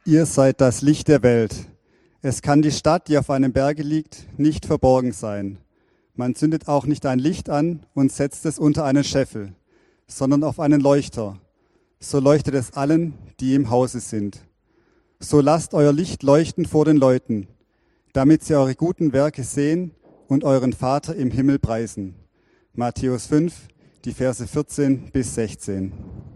Ihr seid das Licht der Welt. Es kann die Stadt, die auf einem Berge liegt, nicht verborgen sein. Man zündet auch nicht ein Licht an und setzt es unter einen Scheffel, sondern auf einen Leuchter. So leuchtet es allen, die im Hause sind. So lasst euer Licht leuchten vor den Leuten, damit sie eure guten Werke sehen und euren Vater im Himmel preisen. Matthäus 5, die Verse 14 bis 16.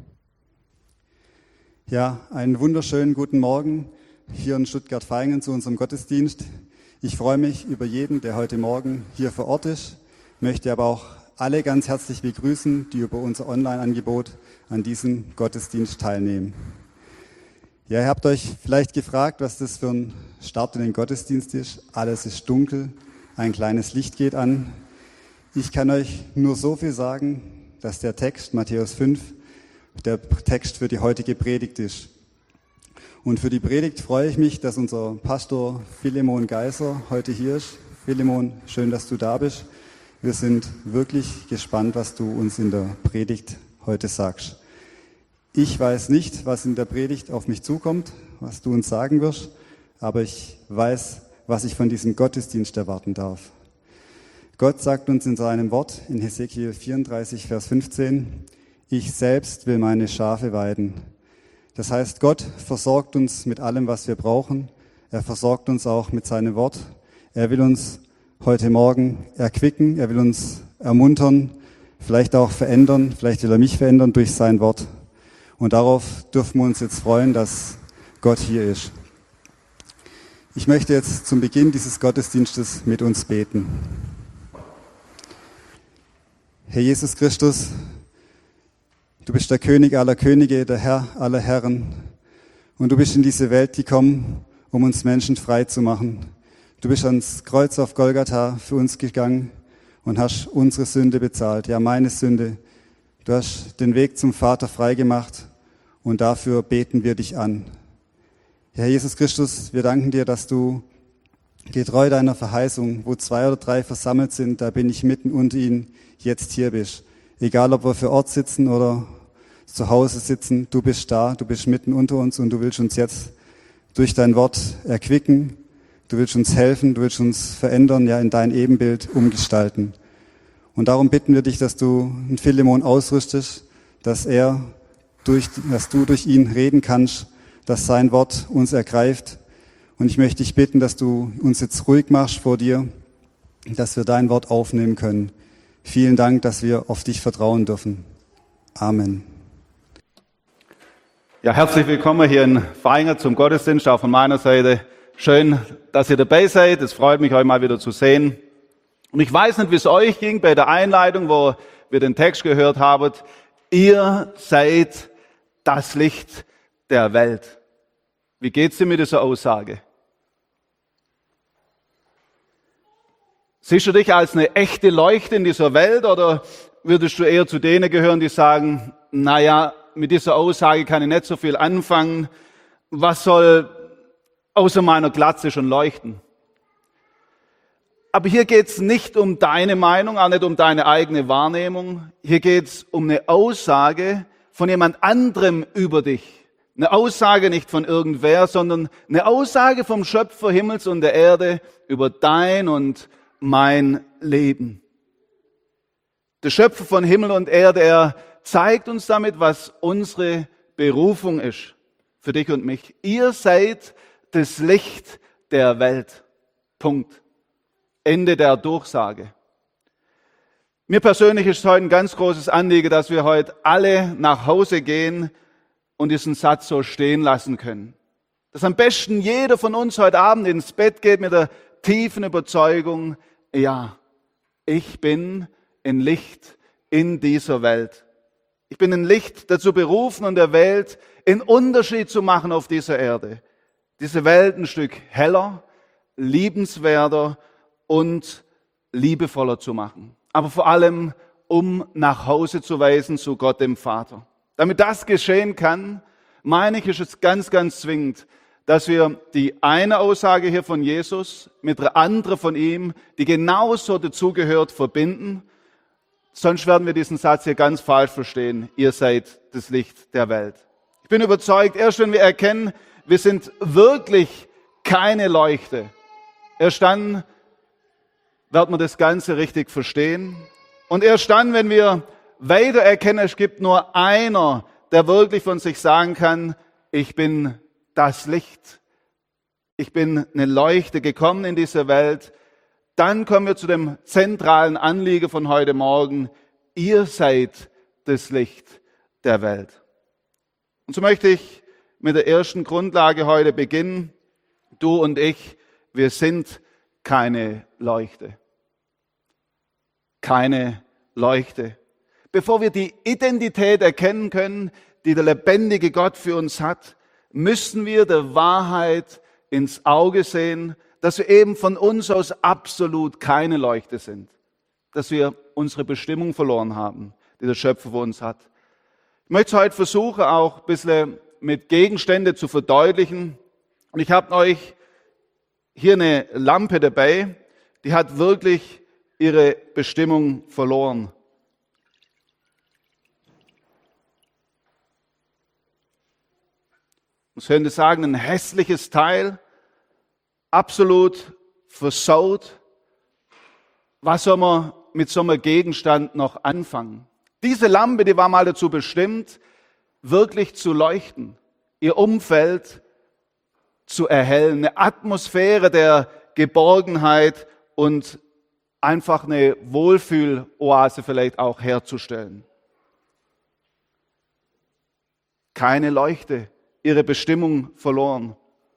Ja, einen wunderschönen guten Morgen hier in Stuttgart-Vaihingen zu unserem Gottesdienst. Ich freue mich über jeden, der heute Morgen hier vor Ort ist, möchte aber auch alle ganz herzlich begrüßen, die über unser Online-Angebot an diesem Gottesdienst teilnehmen. Ja, ihr habt euch vielleicht gefragt, was das für ein Start in den Gottesdienst ist. Alles ist dunkel, ein kleines Licht geht an. Ich kann euch nur so viel sagen, dass der Text, Matthäus 5, der Text für die heutige Predigt ist. Und für die Predigt freue ich mich, dass unser Pastor Philemon Geiser heute hier ist. Philemon, schön, dass du da bist. Wir sind wirklich gespannt, was du uns in der Predigt heute sagst. Ich weiß nicht, was in der Predigt auf mich zukommt, was du uns sagen wirst, aber ich weiß, was ich von diesem Gottesdienst erwarten darf. Gott sagt uns in seinem Wort in Hesekiel 34, Vers 15, ich selbst will meine Schafe weiden. Das heißt, Gott versorgt uns mit allem, was wir brauchen. Er versorgt uns auch mit seinem Wort. Er will uns heute Morgen erquicken, er will uns ermuntern, vielleicht auch verändern, vielleicht will er mich verändern durch sein Wort. Und darauf dürfen wir uns jetzt freuen, dass Gott hier ist. Ich möchte jetzt zum Beginn dieses Gottesdienstes mit uns beten. Herr Jesus Christus, du bist der König aller Könige, der Herr aller Herren. Und du bist in diese Welt gekommen, um uns Menschen frei zu machen. Du bist ans Kreuz auf Golgatha für uns gegangen und hast unsere Sünde bezahlt, ja meine Sünde. Du hast den Weg zum Vater frei gemacht und dafür beten wir dich an. Herr Jesus Christus, wir danken dir, dass du getreu deiner Verheißung, wo 2 oder 3 versammelt sind, da bin ich mitten unter ihnen, jetzt hier bist. Egal, ob wir vor Ort sitzen oder zu Hause sitzen, du bist da, du bist mitten unter uns und du willst uns jetzt durch dein Wort erquicken, du willst uns helfen, du willst uns verändern, ja in dein Ebenbild umgestalten. Und darum bitten wir dich, dass du einen Philemon ausrüstest, dass du durch ihn reden kannst, dass sein Wort uns ergreift. Und ich möchte dich bitten, dass du uns jetzt ruhig machst vor dir, dass wir dein Wort aufnehmen können. Vielen Dank, dass wir auf dich vertrauen dürfen. Amen. Ja, herzlich willkommen hier in Vaihingen zum Gottesdienst, auch von meiner Seite. Schön, dass ihr dabei seid. Es freut mich, euch mal wieder zu sehen. Und ich weiß nicht, wie es euch ging bei der Einleitung, wo wir den Text gehört haben. Ihr seid das Licht der Welt. Wie geht's dir mit dieser Aussage? Siehst du dich als eine echte Leuchte in dieser Welt oder würdest du eher zu denen gehören, die sagen, naja, mit dieser Aussage kann ich nicht so viel anfangen. Was soll außer meiner Glatze schon leuchten? Aber hier geht's nicht um deine Meinung, auch nicht um deine eigene Wahrnehmung. Hier geht's um eine Aussage von jemand anderem über dich. Eine Aussage nicht von irgendwer, sondern eine Aussage vom Schöpfer Himmels und der Erde über dein und mein Leben. Der Schöpfer von Himmel und Erde, er zeigt uns damit, was unsere Berufung ist für dich und mich. Ihr seid das Licht der Welt. Punkt. Ende der Durchsage. Mir persönlich ist es heute ein ganz großes Anliegen, dass wir heute alle nach Hause gehen und diesen Satz so stehen lassen können. Dass am besten jeder von uns heute Abend ins Bett geht mit der tiefen Überzeugung, ja, ich bin ein Licht in dieser Welt. Ich bin ein Licht dazu berufen und erwählt, einen Unterschied zu machen auf dieser Erde. Diese Welt ein Stück heller, liebenswerter und liebevoller zu machen. Aber vor allem, um nach Hause zu weisen zu Gott dem Vater. Damit das geschehen kann, meine ich, ist es ganz, ganz zwingend, dass wir die eine Aussage hier von Jesus mit der anderen von ihm, die genauso dazugehört, verbinden. Sonst werden wir diesen Satz hier ganz falsch verstehen. Ihr seid das Licht der Welt. Ich bin überzeugt, erst wenn wir erkennen, wir sind wirklich keine Leuchte. Erst dann wird man das Ganze richtig verstehen. Und erst dann, wenn wir weiter erkennen, es gibt nur einer, der wirklich von sich sagen kann, ich bin das Licht. Ich bin eine Leuchte gekommen in diese Welt. Dann kommen wir zu dem zentralen Anliegen von heute Morgen. Ihr seid das Licht der Welt. Und so möchte ich mit der ersten Grundlage heute beginnen. Du und ich, wir sind keine Leuchte. Keine Leuchte. Bevor wir die Identität erkennen können, die der lebendige Gott für uns hat, müssen wir der Wahrheit ins Auge sehen, dass wir eben von uns aus absolut keine Leuchte sind. Dass wir unsere Bestimmung verloren haben, die der Schöpfer für uns hat. Ich möchte heute versuchen, auch ein bisschen mit Gegenständen zu verdeutlichen. Und ich habe euch hier eine Lampe dabei, die hat wirklich ihre Bestimmung verloren. Man könnte sagen, ein hässliches Teil, absolut versaut. Was soll man mit so einem Gegenstand noch anfangen? Diese Lampe, die war mal dazu bestimmt, wirklich zu leuchten, ihr Umfeld zu erhellen, eine Atmosphäre der Geborgenheit und einfach eine Wohlfühloase vielleicht auch herzustellen. Keine Leuchte, ihre Bestimmung verloren.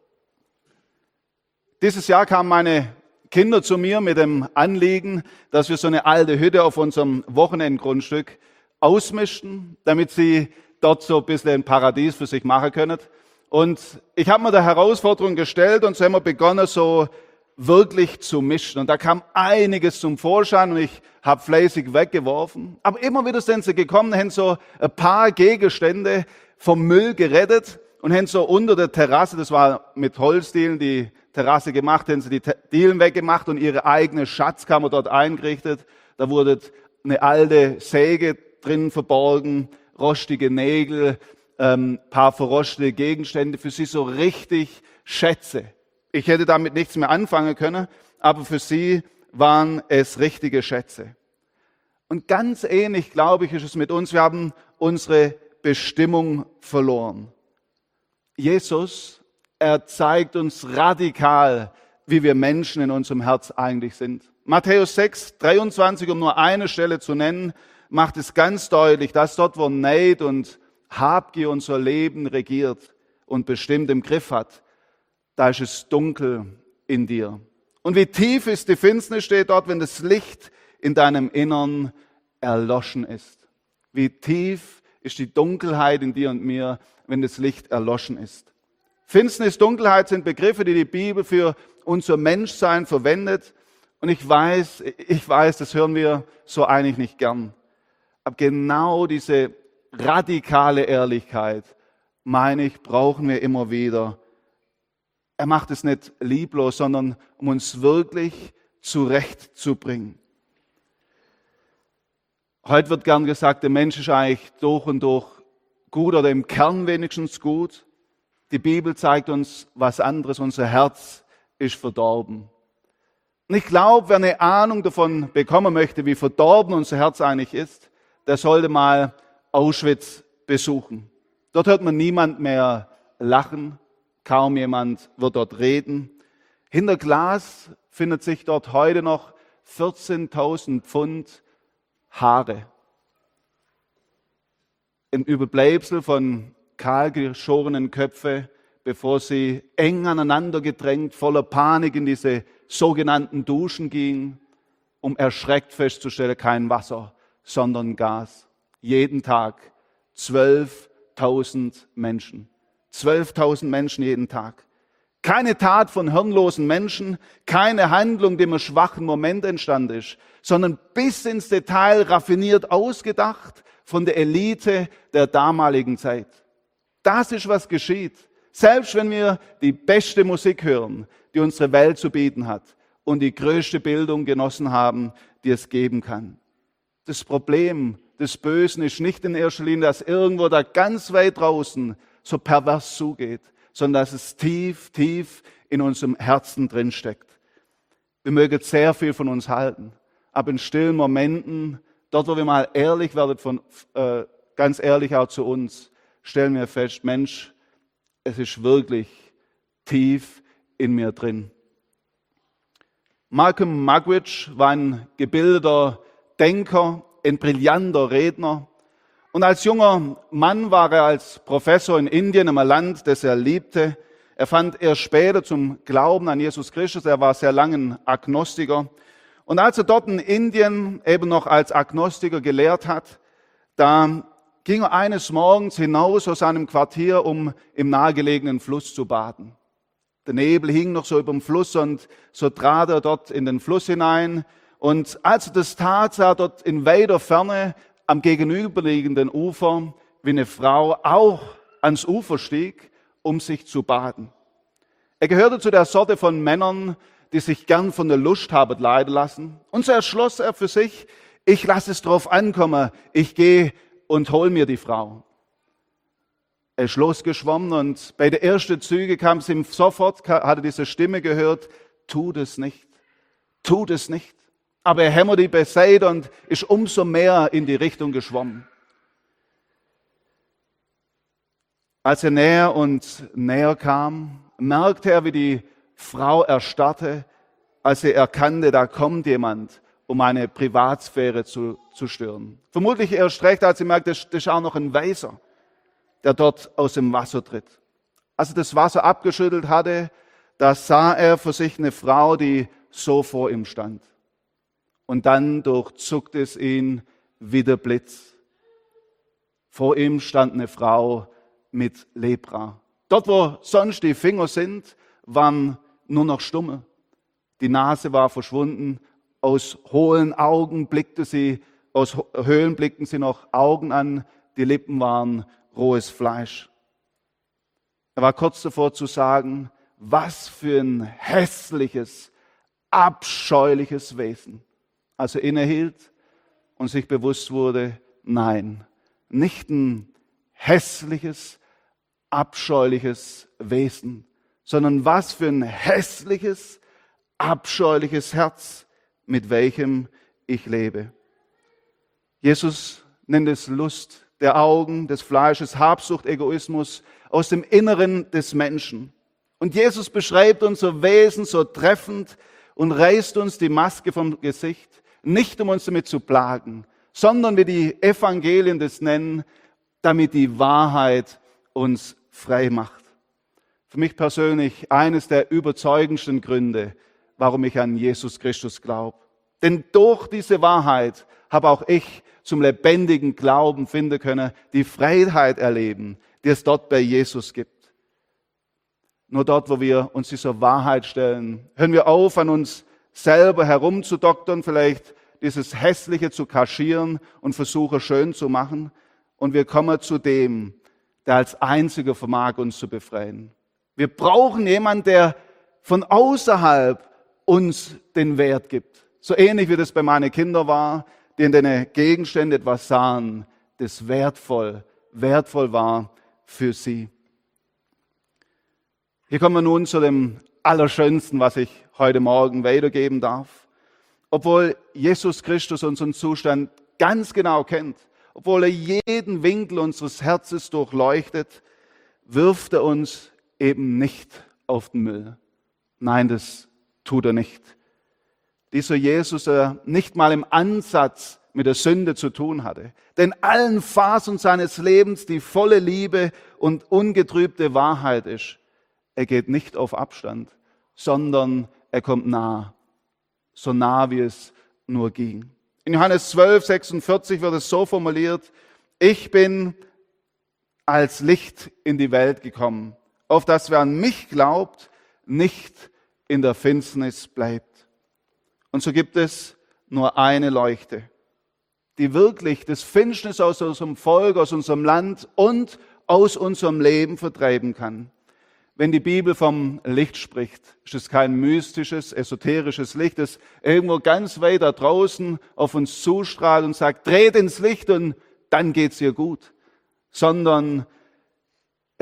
Dieses Jahr kamen meine Kinder zu mir mit dem Anliegen, dass wir so eine alte Hütte auf unserem Wochenendgrundstück ausmischen, damit sie dort so ein bisschen ein Paradies für sich machen können. Und ich habe mir der Herausforderung gestellt und so haben wir begonnen, so wirklich zu mischen. Und da kam einiges zum Vorschein und ich habe fleißig weggeworfen. Aber immer wieder sind sie gekommen, haben so ein paar Gegenstände vom Müll gerettet und haben so unter der Terrasse, das war mit Holzdielen die Terrasse gemacht, haben sie die Dielen weggemacht und ihre eigene Schatzkammer dort eingerichtet. Da wurde eine alte Säge drin verborgen, rostige Nägel, paar verrostete Gegenstände, für sie so richtig Schätze. Ich hätte damit nichts mehr anfangen können, aber für sie waren es richtige Schätze. Und ganz ähnlich, glaube ich, ist es mit uns. Wir haben unsere Bestimmung verloren. Jesus, er zeigt uns radikal, wie wir Menschen in unserem Herz eigentlich sind. Matthäus 6, 23, um nur eine Stelle zu nennen, macht es ganz deutlich, dass dort, wo Neid und Habgier unser Leben regiert und bestimmt im Griff hat, da ist es dunkel in dir. Und wie tief ist die Finsternis, steht dort, wenn das Licht in deinem Innern erloschen ist. Wie tief ist die Dunkelheit in dir und mir, wenn das Licht erloschen ist. Finsternis, Dunkelheit sind Begriffe, die die Bibel für unser Menschsein verwendet. Und ich weiß, das hören wir so eigentlich nicht gern. Aber genau diese radikale Ehrlichkeit, meine ich, brauchen wir immer wieder. Er macht es nicht lieblos, sondern um uns wirklich zurechtzubringen. Heute wird gern gesagt, der Mensch ist eigentlich durch und durch gut oder im Kern wenigstens gut. Die Bibel zeigt uns was anderes. Unser Herz ist verdorben. Und ich glaube, wer eine Ahnung davon bekommen möchte, wie verdorben unser Herz eigentlich ist, der sollte mal Auschwitz besuchen. Dort hört man niemand mehr lachen, kaum jemand wird dort reden. Hinter Glas findet sich dort heute noch 14.000 Pfund Haare. Ein Überbleibsel von kahlgeschorenen Köpfen, bevor sie eng aneinander gedrängt, voller Panik in diese sogenannten Duschen gingen, um erschreckt festzustellen, kein Wasser, sondern Gas. Jeden Tag 12.000 Menschen. 12.000 Menschen jeden Tag. Keine Tat von hirnlosen Menschen, keine Handlung, die im schwachen Moment entstanden ist, sondern bis ins Detail raffiniert ausgedacht von der Elite der damaligen Zeit. Das ist, was geschieht. Selbst wenn wir die beste Musik hören, die unsere Welt zu bieten hat und die größte Bildung genossen haben, die es geben kann. Das Problem des Bösen ist nicht in erster Linie, dass irgendwo da ganz weit draußen so pervers zugeht, sondern dass es tief, tief in unserem Herzen drin steckt. Wir mögen sehr viel von uns halten, aber in stillen Momenten, dort wo wir mal ehrlich werden, ganz ehrlich auch zu uns, stellen wir fest, Mensch, es ist wirklich tief in mir drin. Malcolm Muggeridge war ein gebildeter Denker, ein brillanter Redner. Und als junger Mann war er als Professor in Indien, einem Land, das er liebte. Er fand erst später zum Glauben an Jesus Christus. Er war sehr lange ein Agnostiker. Und als er dort in Indien eben noch als Agnostiker gelehrt hat, da ging er eines Morgens hinaus aus seinem Quartier, um im nahegelegenen Fluss zu baden. Der Nebel hing noch so über dem Fluss und so trat er dort in den Fluss hinein. Und als er das tat, sah er dort in weiter Ferne am gegenüberliegenden Ufer, wie eine Frau auch ans Ufer stieg, um sich zu baden. Er gehörte zu der Sorte von Männern, die sich gern von der Lust haben leiten lassen. Und so entschloss er für sich, ich lasse es drauf ankommen, ich gehe und hol mir die Frau. Er ist losgeschwommen und bei den ersten Zügen kam es ihm sofort, hat er diese Stimme gehört, tu das nicht, tu das nicht. Aber er hämmert die beiseite und ist umso mehr in die Richtung geschwommen. Als er näher und näher kam, merkte er, wie die Frau erstarrte, als sie erkannte, da kommt jemand, um eine Privatsphäre zu stören. Vermutlich erst recht, als sie merkte, das ist auch noch ein Weißer, der dort aus dem Wasser tritt. Als er das Wasser abgeschüttelt hatte, da sah er für sich eine Frau, die so vor ihm stand. Und dann durchzuckte es ihn wie der Blitz. Vor ihm stand eine Frau mit Lepra. Dort, wo sonst die Finger sind, waren nur noch Stummel. Die Nase war verschwunden. Aus hohlen Augen aus Höhlen blickten sie noch Augen an. Die Lippen waren rohes Fleisch. Er war kurz davor zu sagen, was für ein hässliches, abscheuliches Wesen. Als er innehielt und sich bewusst wurde, nein, nicht ein hässliches, abscheuliches Wesen, sondern was für ein hässliches, abscheuliches Herz, mit welchem ich lebe. Jesus nennt es Lust der Augen, des Fleisches, Habsucht, Egoismus aus dem Inneren des Menschen. Und Jesus beschreibt unser Wesen so treffend und reißt uns die Maske vom Gesicht, nicht um uns damit zu plagen, sondern wie die Evangelien das nennen, damit die Wahrheit uns frei macht. Für mich persönlich eines der überzeugendsten Gründe, warum ich an Jesus Christus glaube. Denn durch diese Wahrheit habe auch ich zum lebendigen Glauben finden können, die Freiheit erleben, die es dort bei Jesus gibt. Nur dort, wo wir uns dieser Wahrheit stellen, hören wir auf, an uns selber herumzudoktern, vielleicht dieses Hässliche zu kaschieren und versuchen schön zu machen. Und wir kommen zu dem, der als Einziger vermag, uns zu befreien. Wir brauchen jemanden, der von außerhalb uns den Wert gibt. So ähnlich wie das bei meinen Kindern war, die in den Gegenständen etwas sahen, das wertvoll war für sie. Hier kommen wir nun zu dem Allerschönsten, was ich heute Morgen weitergeben darf. Obwohl Jesus Christus unseren Zustand ganz genau kennt, obwohl er jeden Winkel unseres Herzens durchleuchtet, wirft er uns eben nicht auf den Müll. Nein, das tut er nicht. Dieser Jesus, der nicht mal im Ansatz mit der Sünde zu tun hatte, der in allen Phasen seines Lebens die volle Liebe und ungetrübte Wahrheit ist, er geht nicht auf Abstand, sondern er kommt nah, so nah wie es nur ging. In Johannes 12, 46 wird es so formuliert, ich bin als Licht in die Welt gekommen, auf das wer an mich glaubt, nicht in der Finsternis bleibt. Und so gibt es nur eine Leuchte, die wirklich das Finsternis aus unserem Volk, aus unserem Land und aus unserem Leben vertreiben kann. Wenn die Bibel vom Licht spricht, ist es kein mystisches, esoterisches Licht, das irgendwo ganz weit da draußen auf uns zustrahlt und sagt, dreht ins Licht und dann geht's ihr gut. Sondern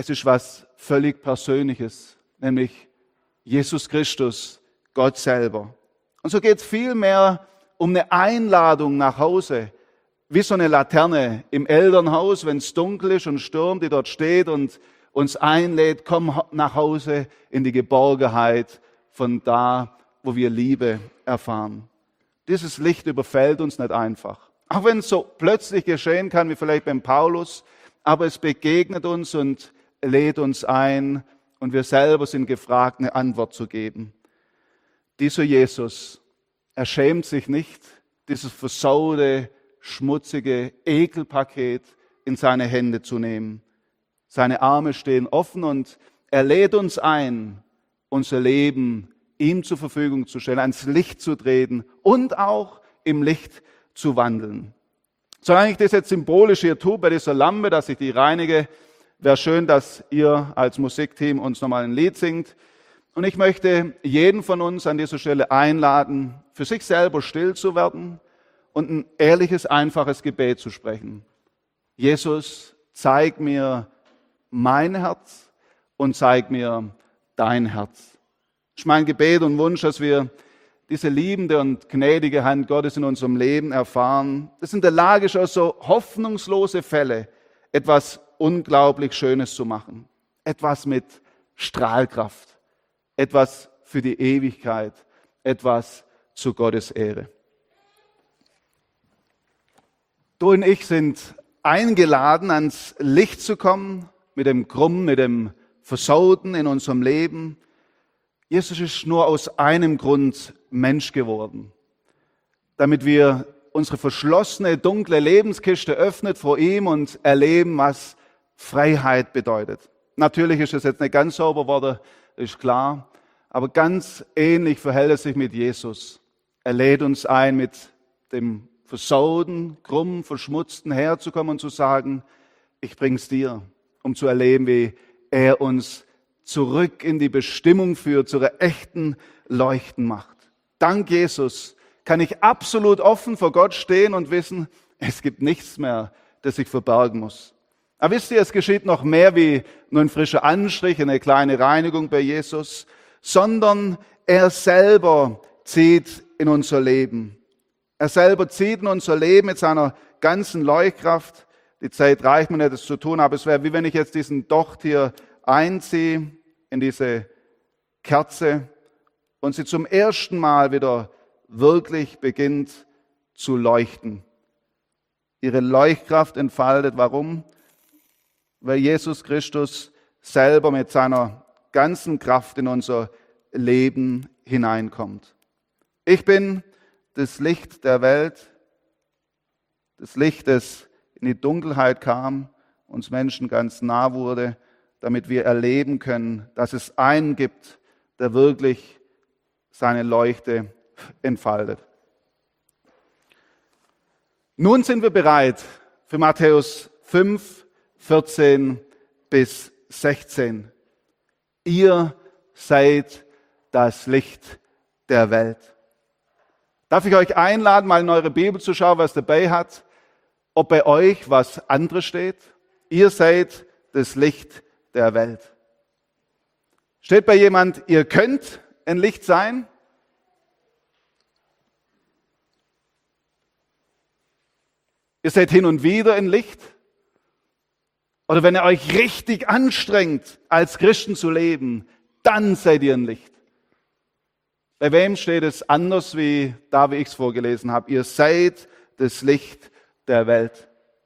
Es ist was völlig Persönliches, nämlich Jesus Christus, Gott selber. Und so geht es vielmehr um eine Einladung nach Hause, wie so eine Laterne im Elternhaus, wenn es dunkel ist und stürmt, die dort steht und uns einlädt, komm nach Hause in die Geborgenheit von da, wo wir Liebe erfahren. Dieses Licht überfällt uns nicht einfach. Auch wenn es so plötzlich geschehen kann, wie vielleicht beim Paulus, aber es begegnet uns und lädt uns ein und wir selber sind gefragt, eine Antwort zu geben. Dieser Jesus, er schämt sich nicht, dieses versaute, schmutzige Ekelpaket in seine Hände zu nehmen. Seine Arme stehen offen und er lädt uns ein, unser Leben ihm zur Verfügung zu stellen, ans Licht zu treten und auch im Licht zu wandeln. Solange ich das jetzt symbolisch hier tue, bei dieser Lampe, dass ich die reinige, wäre schön, dass ihr als Musikteam uns nochmal ein Lied singt. Und ich möchte jeden von uns an dieser Stelle einladen, für sich selber still zu werden und ein ehrliches, einfaches Gebet zu sprechen. Jesus, zeig mir mein Herz und zeig mir dein Herz. Das ist mein Gebet und Wunsch, dass wir diese liebende und gnädige Hand Gottes in unserem Leben erfahren. Das in der Lage ist, aus so hoffnungslose Fälle etwas unglaublich Schönes zu machen. Etwas mit Strahlkraft. Etwas für die Ewigkeit. Etwas zu Gottes Ehre. Du und ich sind eingeladen, ans Licht zu kommen, mit dem Krummen, mit dem Versauten in unserem Leben. Jesus ist nur aus einem Grund Mensch geworden, damit wir unsere verschlossene, dunkle Lebenskiste öffnen vor ihm und erleben, was Freiheit bedeutet. Natürlich ist es jetzt nicht ganz sauber geworden, ist klar, aber ganz ähnlich verhält es sich mit Jesus. Er lädt uns ein, mit dem versauten, krummen, verschmutzten herzukommen und zu sagen, ich bring's dir, um zu erleben, wie er uns zurück in die Bestimmung führt, zu einer echten Leuchten macht. Dank Jesus kann ich absolut offen vor Gott stehen und wissen, es gibt nichts mehr, das ich verbergen muss. Aber wisst ihr, es geschieht noch mehr wie nur ein frischer Anstrich, eine kleine Reinigung bei Jesus, sondern er selber zieht in unser Leben. Er selber zieht in unser Leben mit seiner ganzen Leuchtkraft. Die Zeit reicht mir nicht, das zu tun, aber es wäre wie wenn ich jetzt diesen Docht hier einziehe in diese Kerze und sie zum ersten Mal wieder wirklich beginnt zu leuchten. Ihre Leuchtkraft entfaltet. Warum? Weil Jesus Christus selber mit seiner ganzen Kraft in unser Leben hineinkommt. Ich bin das Licht der Welt, das Licht, das in die Dunkelheit kam, uns Menschen ganz nah wurde, damit wir erleben können, dass es einen gibt, der wirklich seine Leuchte entfaltet. Nun sind wir bereit für Matthäus 5, 14 bis 16. Ihr seid das Licht der Welt. Darf ich euch einladen, mal in eure Bibel zu schauen, was dabei hat, ob bei euch was anderes steht? Ihr seid das Licht der Welt. Steht bei jemand, ihr könnt ein Licht sein? Ihr seid hin und wieder ein Licht? Oder wenn ihr euch richtig anstrengt, als Christen zu leben, dann seid ihr ein Licht. Bei wem steht es anders, wie da, wie ich es vorgelesen habe? Ihr seid das Licht der Welt.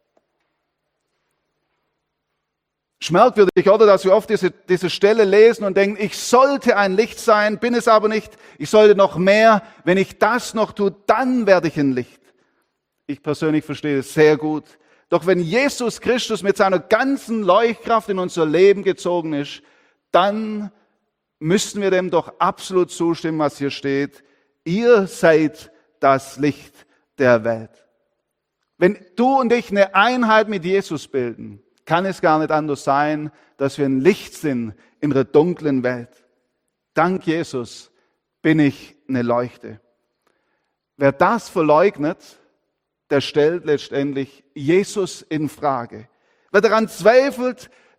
Merkwürdig, oder? Dass wir oft diese Stelle lesen und denken, ich sollte ein Licht sein, bin es aber nicht. Ich sollte noch mehr. Wenn ich das noch tue, dann werde ich ein Licht. Ich persönlich verstehe es sehr gut. Doch wenn Jesus Christus mit seiner ganzen Leuchtkraft in unser Leben gezogen ist, dann müssen wir dem doch absolut zustimmen, was hier steht. Ihr seid das Licht der Welt. Wenn du und ich eine Einheit mit Jesus bilden, kann es gar nicht anders sein, dass wir ein Licht sind in der dunklen Welt. Dank Jesus bin ich eine Leuchte. Wer das verleugnet, der stellt letztendlich Jesus in Frage. Wer daran zweifelt,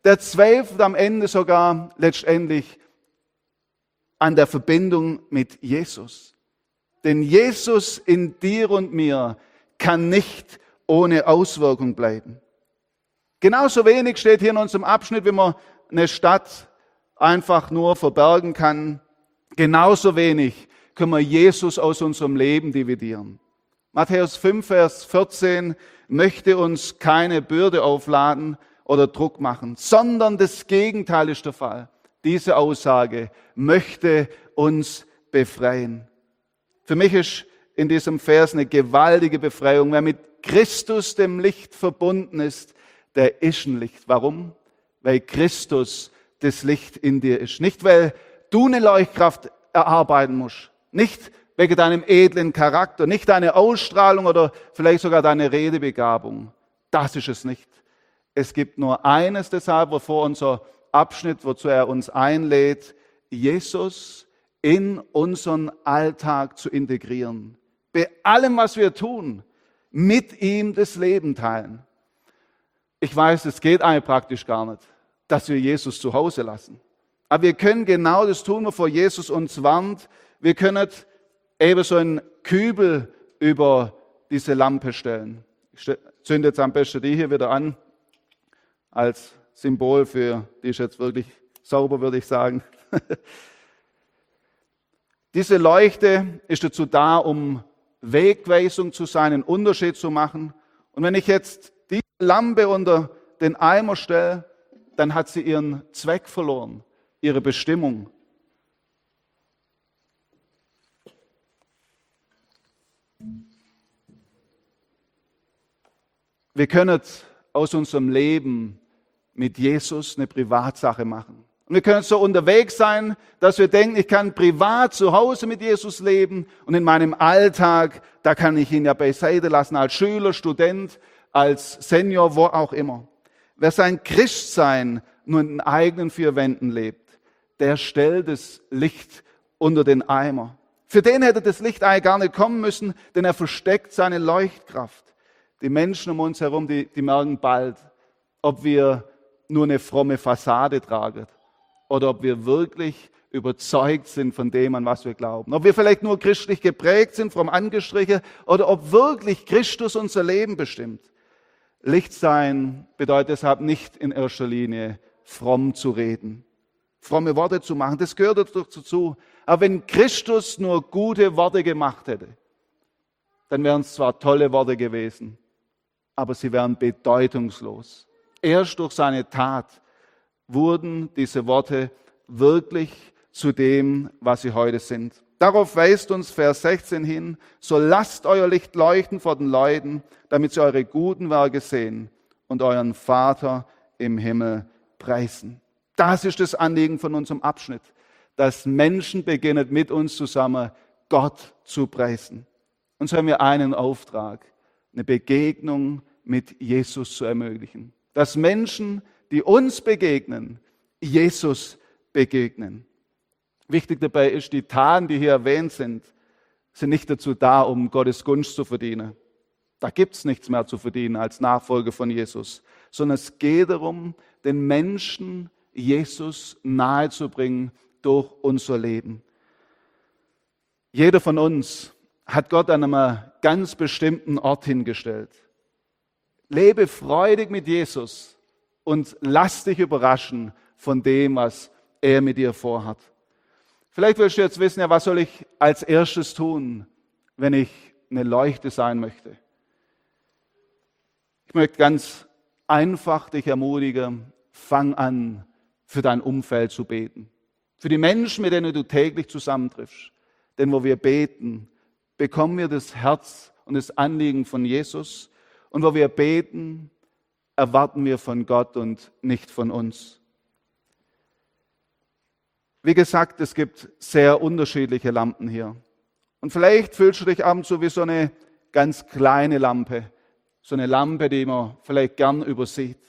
der zweifelt am Ende sogar letztendlich an der Verbindung mit Jesus. Denn Jesus in dir und mir kann nicht ohne Auswirkung bleiben. Genauso wenig steht hier in unserem Abschnitt, wie man eine Stadt einfach nur verbergen kann. Genauso wenig können wir Jesus aus unserem Leben dividieren. Matthäus 5, Vers 14 möchte uns keine Bürde aufladen oder Druck machen, sondern das Gegenteil ist der Fall. Diese Aussage möchte uns befreien. Für mich ist in diesem Vers eine gewaltige Befreiung. Wer mit Christus, dem Licht, verbunden ist, der ist ein Licht. Warum? Weil Christus das Licht in dir ist. Nicht, weil du eine Leuchtkraft erarbeiten musst. Nicht wegen deinem edlen Charakter, nicht deine Ausstrahlung oder vielleicht sogar deine Redebegabung. Das ist es nicht. Es gibt nur eines deshalb, wovor unser Abschnitt, wozu er uns einlädt, Jesus in unseren Alltag zu integrieren. Bei allem, was wir tun, mit ihm das Leben teilen. Ich weiß, es geht eigentlich praktisch gar nicht, dass wir Jesus zu Hause lassen. Aber wir können genau das tun, wovor Jesus uns warnt. Wir können eben so einen Kübel über diese Lampe stellen. Ich zünde jetzt am besten die hier wieder an, als Symbol für, die ist jetzt wirklich sauber, würde ich sagen. Diese Leuchte ist dazu da, um Wegweisung zu sein, einen Unterschied zu machen. Und wenn ich jetzt diese Lampe unter den Eimer stelle, dann hat sie ihren Zweck verloren, ihre Bestimmung. Wir können aus unserem Leben mit Jesus eine Privatsache machen. Und wir können so unterwegs sein, dass wir denken, ich kann privat zu Hause mit Jesus leben und in meinem Alltag, da kann ich ihn ja beiseite lassen, als Schüler, Student, als Senior, wo auch immer. Wer sein Christsein nur in den eigenen vier Wänden lebt, der stellt das Licht unter den Eimer. Für den hätte das Licht eigentlich gar nicht kommen müssen, denn er versteckt seine Leuchtkraft. Die Menschen um uns herum, die merken bald, ob wir nur eine fromme Fassade tragen oder ob wir wirklich überzeugt sind von dem, an was wir glauben. Ob wir vielleicht nur christlich geprägt sind, fromm angestrichen, oder ob wirklich Christus unser Leben bestimmt. Licht sein bedeutet deshalb nicht in erster Linie fromm zu reden, fromme Worte zu machen. Das gehört dazu. Aber wenn Christus nur gute Worte gemacht hätte, dann wären es zwar tolle Worte gewesen, aber sie wären bedeutungslos. Erst durch seine Tat wurden diese Worte wirklich zu dem, was sie heute sind. Darauf weist uns Vers 16 hin: So lasst euer Licht leuchten vor den Leuten, damit sie eure guten Werke sehen und euren Vater im Himmel preisen. Das ist das Anliegen von unserem Abschnitt, dass Menschen beginnen, mit uns zusammen Gott zu preisen. Und so haben wir einen Auftrag, eine Begegnung mit Jesus zu ermöglichen. Dass Menschen, die uns begegnen, Jesus begegnen. Wichtig dabei ist, die Taten, die hier erwähnt sind nicht dazu da, um Gottes Gunst zu verdienen. Da gibt es nichts mehr zu verdienen als Nachfolger von Jesus. Sondern es geht darum, den Menschen Jesus nahezubringen durch unser Leben. Jeder von uns hat Gott an einem ganz bestimmten Ort hingestellt. Lebe freudig mit Jesus und lass dich überraschen von dem, was er mit dir vorhat. Vielleicht willst du jetzt wissen, ja, was soll ich als erstes tun, wenn ich eine Leuchte sein möchte? Ich möchte ganz einfach dich ermutigen, fang an, für dein Umfeld zu beten. Für die Menschen, mit denen du täglich zusammentriffst. Denn wo wir beten, bekommen wir das Herz und das Anliegen von Jesus. Und wo wir beten, erwarten wir von Gott und nicht von uns. Wie gesagt, es gibt sehr unterschiedliche Lampen hier. Und vielleicht fühlst du dich ab und zu wie so eine ganz kleine Lampe. So eine Lampe, die man vielleicht gern übersieht.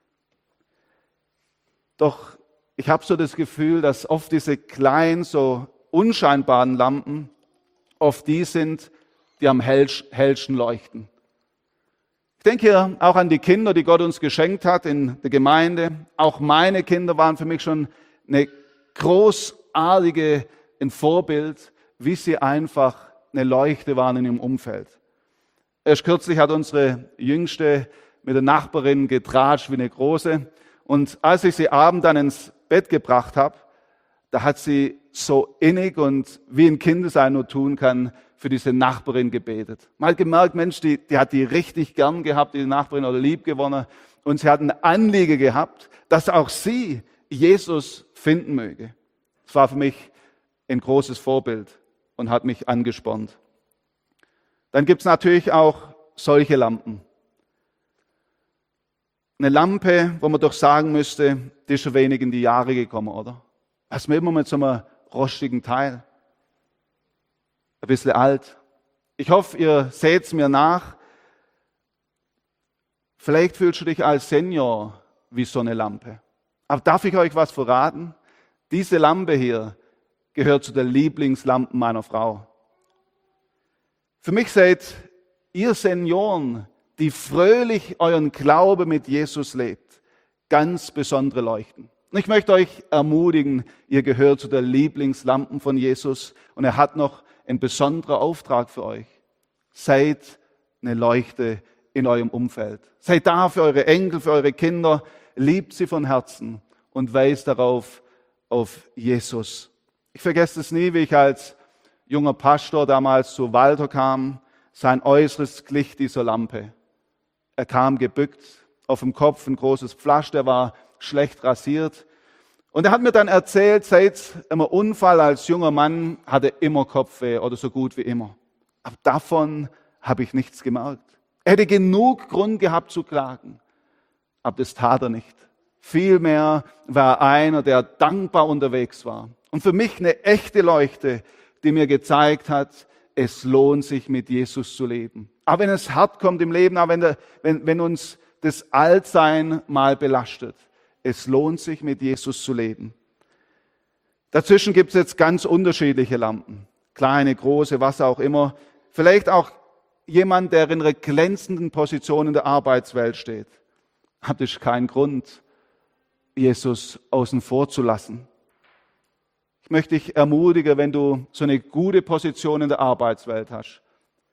Doch ich habe so das Gefühl, dass oft diese kleinen, so unscheinbaren Lampen oft die sind, die am hellsten leuchten. Ich denke hier auch an die Kinder, die Gott uns geschenkt hat in der Gemeinde. Auch meine Kinder waren für mich schon eine großartige, ein Vorbild, wie sie einfach eine Leuchte waren in ihrem Umfeld. Erst kürzlich hat unsere Jüngste mit der Nachbarin getratscht wie eine Große. Und als ich sie abends dann ins Bett gebracht habe, da hat sie so innig und wie ein Kind es nur tun kann, für diese Nachbarin gebetet. Man hat gemerkt, Mensch, die hat die richtig gern gehabt, die Nachbarin, oder lieb gewonnen. Und sie hat ein Anliegen gehabt, dass auch sie Jesus finden möge. Das war für mich ein großes Vorbild und hat mich angespornt. Dann gibt es natürlich auch solche Lampen. Eine Lampe, wo man doch sagen müsste, die ist schon wenig in die Jahre gekommen, oder? Was wir immer mit so einem rostigen Teil. Ein bisschen alt. Ich hoffe, ihr seht es mir nach. Vielleicht fühlst du dich als Senior wie so eine Lampe. Aber darf ich euch was verraten? Diese Lampe hier gehört zu den Lieblingslampen meiner Frau. Für mich seid ihr Senioren, die fröhlich euren Glaube mit Jesus lebt, ganz besondere Leuchten. Und ich möchte euch ermutigen, ihr gehört zu den Lieblingslampen von Jesus und er hat noch einen besonderen Auftrag für euch. Seid eine Leuchte in eurem Umfeld. Seid da für eure Enkel, für eure Kinder, liebt sie von Herzen und weist darauf auf Jesus. Ich vergesse es nie, wie ich als junger Pastor damals zu Walter kam. Sein Äußeres glich dieser Lampe. Er kam gebückt, auf dem Kopf ein großes Pflaster, der war schlecht rasiert. Und er hat mir dann erzählt, seit einem Unfall als junger Mann hatte er immer Kopfweh oder so gut wie immer. Aber davon habe ich nichts gemerkt. Er hätte genug Grund gehabt zu klagen, aber das tat er nicht. Vielmehr war er einer, der dankbar unterwegs war. Und für mich eine echte Leuchte, die mir gezeigt hat, es lohnt sich mit Jesus zu leben. Aber wenn es hart kommt im Leben, aber wenn uns das Altsein mal belastet, es lohnt sich, mit Jesus zu leben. Dazwischen gibt es jetzt ganz unterschiedliche Lampen. Kleine, große, was auch immer. Vielleicht auch jemand, der in einer glänzenden Position in der Arbeitswelt steht. Hat es keinen Grund, Jesus außen vor zu lassen. Ich möchte dich ermutigen, wenn du so eine gute Position in der Arbeitswelt hast.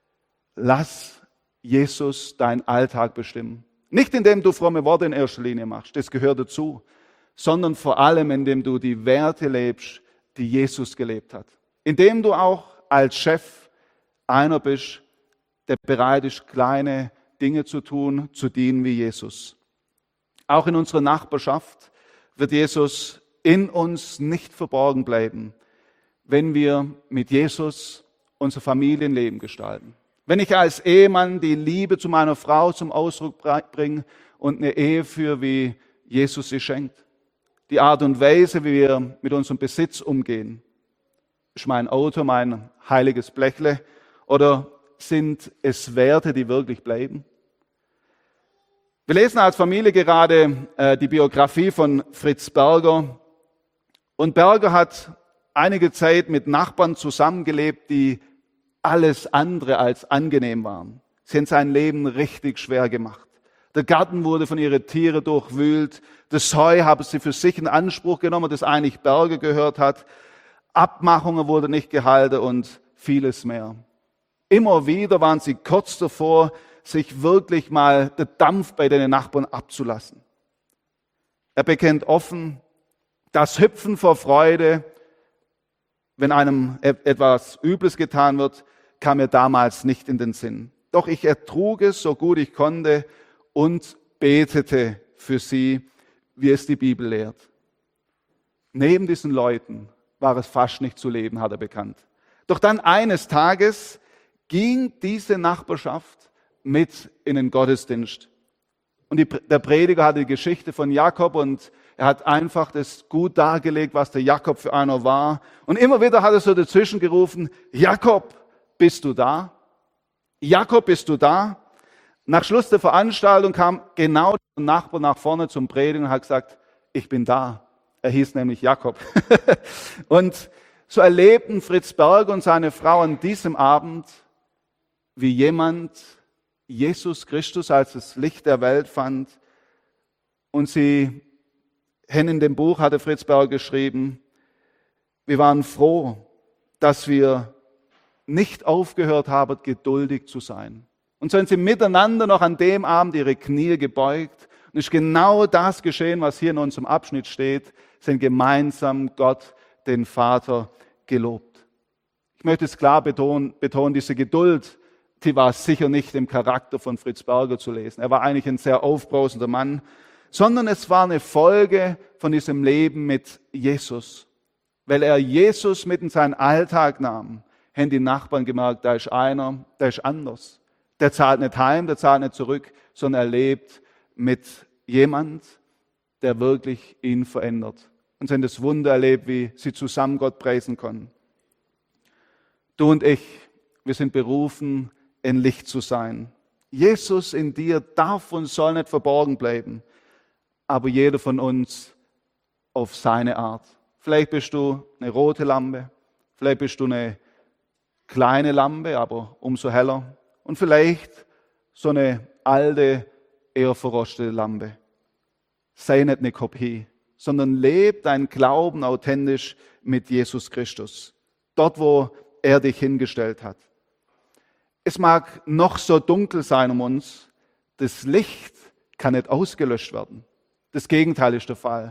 Lass Jesus deinen Alltag bestimmen. Nicht indem du fromme Worte in erster Linie machst, das gehört dazu, sondern vor allem indem du die Werte lebst, die Jesus gelebt hat. Indem du auch als Chef einer bist, der bereit ist, kleine Dinge zu tun, zu dienen wie Jesus. Auch in unserer Nachbarschaft wird Jesus in uns nicht verborgen bleiben, wenn wir mit Jesus unser Familienleben gestalten. Wenn ich als Ehemann die Liebe zu meiner Frau zum Ausdruck bringe und eine Ehe führe, wie Jesus sie schenkt. Die Art und Weise, wie wir mit unserem Besitz umgehen. Ist mein Auto mein heiliges Blechle oder sind es Werte, die wirklich bleiben? Wir lesen als Familie gerade die Biografie von Fritz Berger. Und Berger hat einige Zeit mit Nachbarn zusammengelebt, die alles andere als angenehm waren. Sie haben sein Leben richtig schwer gemacht. Der Garten wurde von ihren Tieren durchwühlt. Das Heu haben sie für sich in Anspruch genommen, das eigentlich Berger gehört hat. Abmachungen wurden nicht gehalten und vieles mehr. Immer wieder waren sie kurz davor, sich wirklich mal den Dampf bei den Nachbarn abzulassen. Er bekennt offen, das Hüpfen vor Freude, wenn einem etwas Übles getan wird, kam mir damals nicht in den Sinn. Doch ich ertrug es so gut ich konnte und betete für sie, wie es die Bibel lehrt. Neben diesen Leuten war es fast nicht zu leben, hat er bekannt. Doch dann eines Tages ging diese Nachbarschaft mit in den Gottesdienst. Und der Prediger hatte die Geschichte von Jakob und er hat einfach das gut dargelegt, was der Jakob für einer war. Und immer wieder hat er so dazwischen gerufen, Jakob, bist du da? Jakob, bist du da? Nach Schluss der Veranstaltung kam genau der Nachbar nach vorne zum Predigen und hat gesagt, ich bin da. Er hieß nämlich Jakob. Und so erlebten Fritz Berger und seine Frau an diesem Abend, wie jemand Jesus Christus als das Licht der Welt fand. Und sie haben in dem Buch, hatte Fritz Berger geschrieben, wir waren froh, dass wir nicht aufgehört haben, geduldig zu sein. Und so sind sie miteinander noch an dem Abend ihre Knie gebeugt. Und es ist genau das geschehen, was hier in unserem Abschnitt steht, sind gemeinsam Gott, den Vater, gelobt. Ich möchte es klar betonen, diese Geduld, die war sicher nicht im Charakter von Fritz Berger zu lesen. Er war eigentlich ein sehr aufbrausender Mann, sondern es war eine Folge von diesem Leben mit Jesus. Weil er Jesus mit in seinen Alltag nahm, haben die Nachbarn gemerkt, da ist einer, der ist anders. Der zahlt nicht heim, der zahlt nicht zurück, sondern er lebt mit jemand, der wirklich ihn verändert. Und sie haben das Wunder erlebt, wie sie zusammen Gott preisen konnten. Du und ich, wir sind berufen, ein Licht zu sein. Jesus in dir darf und soll nicht verborgen bleiben, aber jeder von uns auf seine Art. Vielleicht bist du eine rote Lampe, vielleicht bist du eine kleine Lampe, aber umso heller. Und vielleicht so eine alte, eher verrostete Lampe. Sei nicht eine Kopie, sondern lebe deinen Glauben authentisch mit Jesus Christus. Dort, wo er dich hingestellt hat. Es mag noch so dunkel sein um uns, das Licht kann nicht ausgelöscht werden. Das Gegenteil ist der Fall.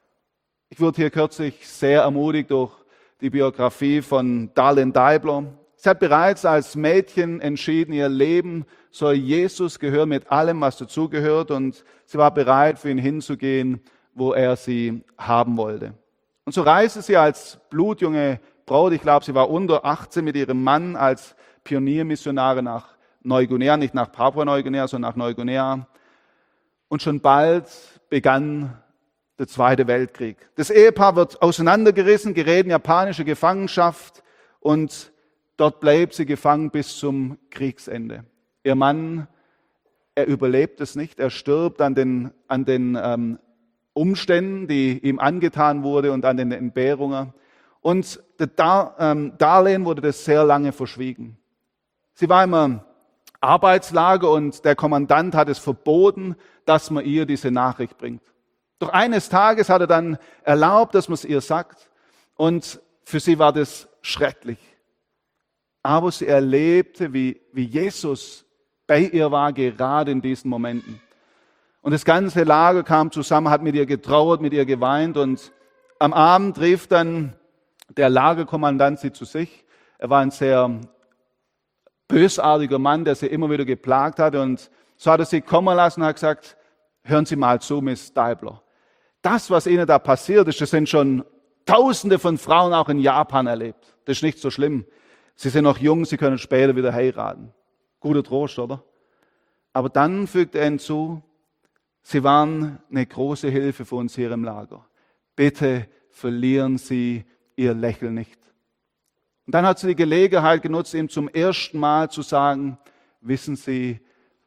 Ich wurde hier kürzlich sehr ermutigt durch die Biografie von Darlene Deibler. Sie hat bereits als Mädchen entschieden, ihr Leben soll Jesus gehören mit allem, was dazugehört. Und sie war bereit, für ihn hinzugehen, wo er sie haben wollte. Und so reiste sie als blutjunge Braut, ich glaube, sie war unter 18 mit ihrem Mann als Pioniermissionare nach Neuguinea, nicht nach Papua-Neuguinea, sondern nach Neuguinea. Und schon bald begann der Zweite Weltkrieg. Das Ehepaar wird auseinandergerissen, gerät in japanische Gefangenschaft und dort bleibt sie gefangen bis zum Kriegsende. Ihr Mann, er überlebt es nicht, er stirbt an den Umständen, die ihm angetan wurde und an den Entbehrungen. Und Darlene wurde das sehr lange verschwiegen. Sie war im Arbeitslager und der Kommandant hat es verboten, dass man ihr diese Nachricht bringt. Doch eines Tages hat er dann erlaubt, dass man es ihr sagt. Und für sie war das schrecklich. Aber sie erlebte, wie Jesus bei ihr war, gerade in diesen Momenten. Und das ganze Lager kam zusammen, hat mit ihr getrauert, mit ihr geweint. Und am Abend rief dann der Lagerkommandant sie zu sich. Er war ein sehr bösartiger Mann, der sie immer wieder geplagt hatte. Und so hat er sie kommen lassen und hat gesagt, hören Sie mal zu, Miss Deibler. Das, was Ihnen da passiert ist, das sind schon Tausende von Frauen auch in Japan erlebt. Das ist nicht so schlimm. Sie sind noch jung, Sie können später wieder heiraten. Guter Trost, oder? Aber dann fügte er hinzu, Sie waren eine große Hilfe für uns hier im Lager. Bitte verlieren Sie Ihr Lächeln nicht. Und dann hat sie die Gelegenheit genutzt, ihm zum ersten Mal zu sagen, wissen Sie,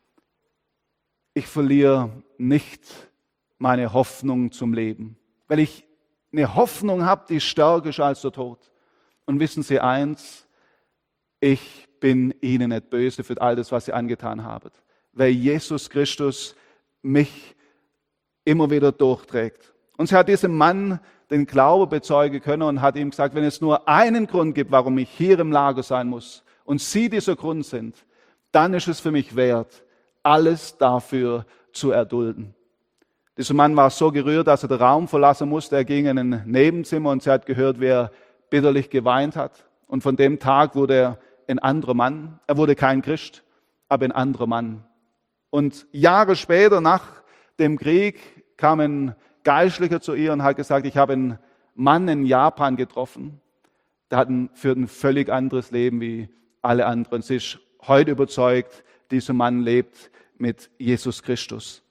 ich verliere nicht meine Hoffnung zum Leben, weil ich eine Hoffnung habe, die stärker ist als der Tod. Und wissen Sie eins, ich bin Ihnen nicht böse für all das, was Sie angetan haben, weil Jesus Christus mich immer wieder durchträgt. Und sie hat diesem Mann den Glauben bezeugen können und hat ihm gesagt, wenn es nur einen Grund gibt, warum ich hier im Lager sein muss und Sie dieser Grund sind, dann ist es für mich wert, alles dafür zu erdulden. Dieser Mann war so gerührt, dass er den Raum verlassen musste. Er ging in ein Nebenzimmer und sie hat gehört, wie er bitterlich geweint hat. Und von dem Tag wurde er ein anderer Mann. Er wurde kein Christ, aber ein anderer Mann. Und Jahre später, nach dem Krieg, kam ein Geistlicher zu ihr und hat gesagt, ich habe einen Mann in Japan getroffen, der führt ein völlig anderes Leben wie alle anderen. Sie ist heute überzeugt, dieser Mann lebt mit Jesus Christus.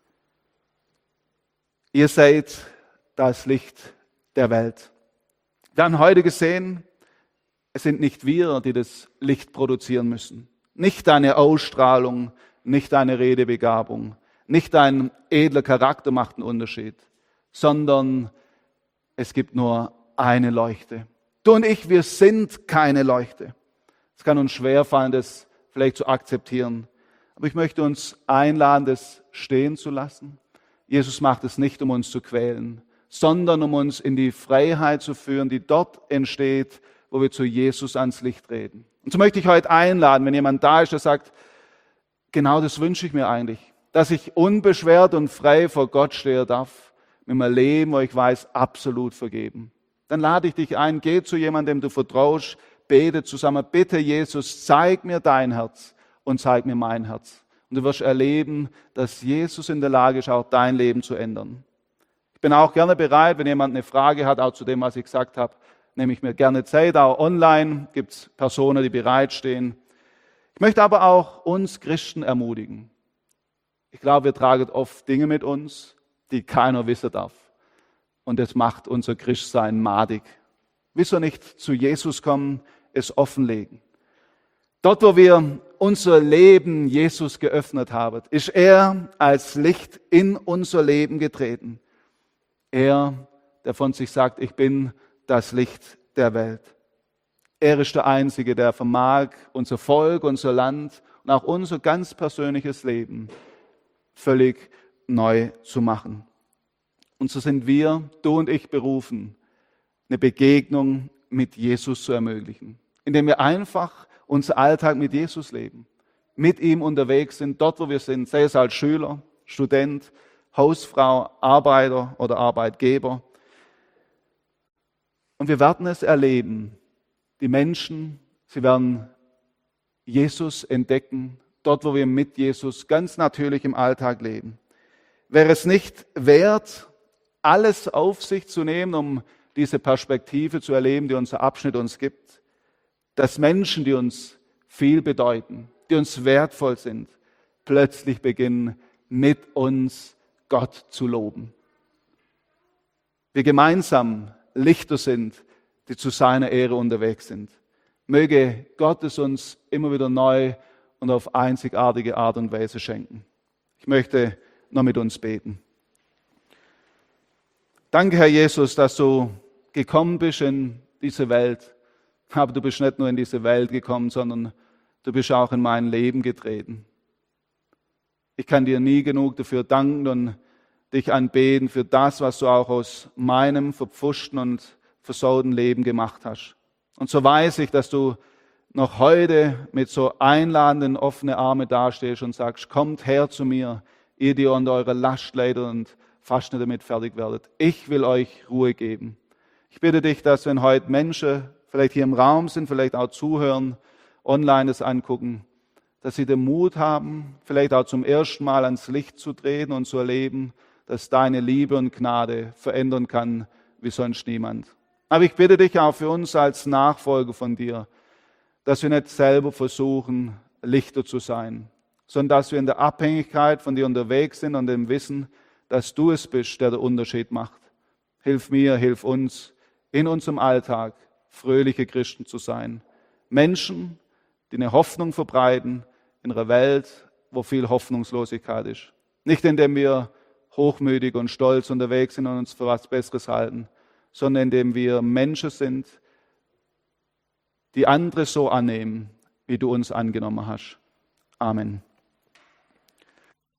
Ihr seid das Licht der Welt. Wir haben heute gesehen, es sind nicht wir, die das Licht produzieren müssen. Nicht deine Ausstrahlung, nicht deine Redebegabung, nicht dein edler Charakter macht einen Unterschied, sondern es gibt nur eine Leuchte. Du und ich, wir sind keine Leuchte. Es kann uns schwerfallen, das vielleicht zu akzeptieren. Aber ich möchte uns einladen, das stehen zu lassen. Jesus macht es nicht, um uns zu quälen, sondern um uns in die Freiheit zu führen, die dort entsteht, wo wir zu Jesus ans Licht treten. Und so möchte ich heute einladen, wenn jemand da ist, der sagt, genau das wünsche ich mir eigentlich, dass ich unbeschwert und frei vor Gott stehen darf, mit meinem Leben, wo ich weiß, absolut vergeben. Dann lade ich dich ein, geh zu jemandem, dem du vertraust, bete zusammen, bitte Jesus, zeig mir dein Herz und zeig mir mein Herz. Und du wirst erleben, dass Jesus in der Lage ist, auch dein Leben zu ändern. Ich bin auch gerne bereit, wenn jemand eine Frage hat, auch zu dem, was ich gesagt habe, nehme ich mir gerne Zeit, auch online gibt es Personen, die bereitstehen. Ich möchte aber auch uns Christen ermutigen. Ich glaube, wir tragen oft Dinge mit uns, die keiner wissen darf. Und das macht unser Christsein madig. Wieso nicht zu Jesus kommen, es offenlegen? Dort, wo wir unser Leben Jesus geöffnet haben, ist er als Licht in unser Leben getreten. Er, der von sich sagt, ich bin das Licht der Welt. Er ist der Einzige, der vermag, unser Volk, unser Land und auch unser ganz persönliches Leben völlig neu zu machen. Und so sind wir, du und ich, berufen, eine Begegnung mit Jesus zu ermöglichen, indem wir einfach unser Alltag mit Jesus leben, mit ihm unterwegs sind, dort wo wir sind, sei es als Schüler, Student, Hausfrau, Arbeiter oder Arbeitgeber. Und wir werden es erleben, die Menschen, sie werden Jesus entdecken, dort wo wir mit Jesus ganz natürlich im Alltag leben. Wäre es nicht wert, alles auf sich zu nehmen, um diese Perspektive zu erleben, die unser Abschnitt uns gibt, dass Menschen, die uns viel bedeuten, die uns wertvoll sind, plötzlich beginnen, mit uns Gott zu loben. Wir gemeinsam Lichter sind, die zu seiner Ehre unterwegs sind. Möge Gott es uns immer wieder neu und auf einzigartige Art und Weise schenken. Ich möchte noch mit uns beten. Danke, Herr Jesus, dass du gekommen bist in diese Welt. Aber du bist nicht nur in diese Welt gekommen, sondern du bist auch in mein Leben getreten. Ich kann dir nie genug dafür danken und dich anbeten für das, was du auch aus meinem verpfuschten und versauten Leben gemacht hast. Und so weiß ich, dass du noch heute mit so einladenden, offenen Armen dastehst und sagst, kommt her zu mir, ihr, die unter eurer Last leidet und fast nicht damit fertig werdet. Ich will euch Ruhe geben. Ich bitte dich, dass wenn heute Menschen vielleicht hier im Raum sind, vielleicht auch zuhören, online das angucken, dass sie den Mut haben, vielleicht auch zum ersten Mal ans Licht zu treten und zu erleben, dass deine Liebe und Gnade verändern kann wie sonst niemand. Aber ich bitte dich auch für uns als Nachfolger von dir, dass wir nicht selber versuchen, Lichter zu sein, sondern dass wir in der Abhängigkeit von dir unterwegs sind und dem Wissen, dass du es bist, der den Unterschied macht. Hilf mir, hilf uns, in unserem Alltag fröhliche Christen zu sein. Menschen, die eine Hoffnung verbreiten in einer Welt, wo viel Hoffnungslosigkeit ist. Nicht indem wir hochmütig und stolz unterwegs sind und uns für was Besseres halten, sondern indem wir Menschen sind, die andere so annehmen, wie du uns angenommen hast. Amen.